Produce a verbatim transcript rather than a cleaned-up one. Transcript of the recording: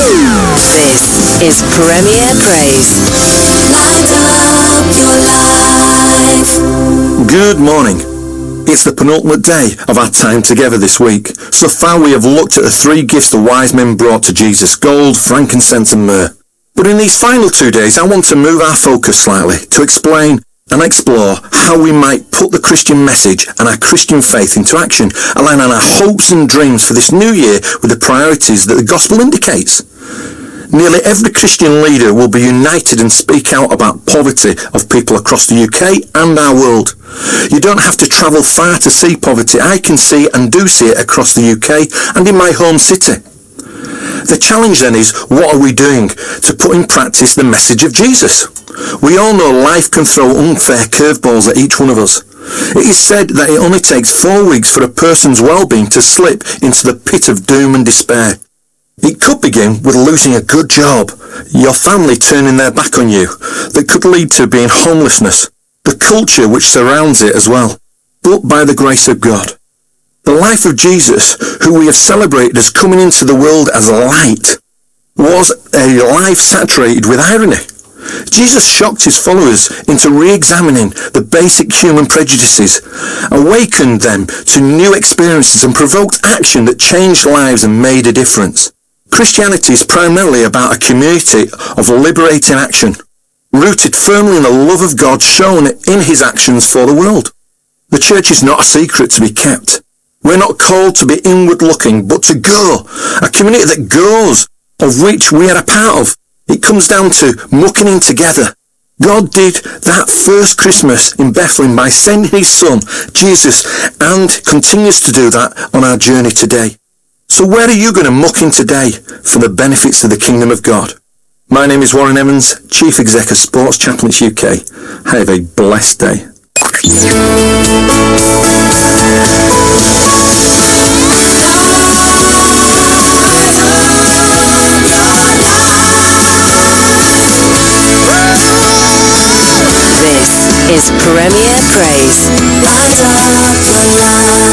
This is Premier Praise. Light up your life. Good morning. It's the penultimate day of our time together this week. So far we have looked at the three gifts the wise men brought to Jesus: gold, frankincense and myrrh. But in these final two days I want to move our focus slightly to explain and explore how we might put the Christian message and our Christian faith into action, aligning our hopes and dreams for this new year with the priorities that the gospel indicates. Nearly every Christian leader will be united and speak out about poverty of people across the U K and our world. You don't have to travel far to see poverty. I can see and do see it across the U K and in my home city. The challenge then is, what are we doing to put in practice the message of Jesus? We all know life can throw unfair curveballs at each one of us. It is said that it only takes four weeks for a person's well-being to slip into the pit of doom and despair. It could begin with losing a good job, your family turning their back on you, that could lead to being homelessness, the culture which surrounds it as well. But by the grace of God, the life of Jesus, who we have celebrated as coming into the world as light, was a life saturated with irony. Jesus shocked his followers into re-examining the basic human prejudices, awakened them to new experiences and provoked action that changed lives and made a difference. Christianity is primarily about a community of liberating action, rooted firmly in the love of God shown in his actions for the world. The church is not a secret to be kept. We're not called to be inward looking, but to go. A community that goes, of which we are a part of. It comes down to mucking in together. God did that first Christmas in Bethlehem by sending his son, Jesus, and continues to do that on our journey today. So where are you going to muck in today for the benefits of the kingdom of God? My name is Warren Evans, Chief Exec of Sports Chaplains U K. Have a blessed day. This is Premier Praise. Light up your life.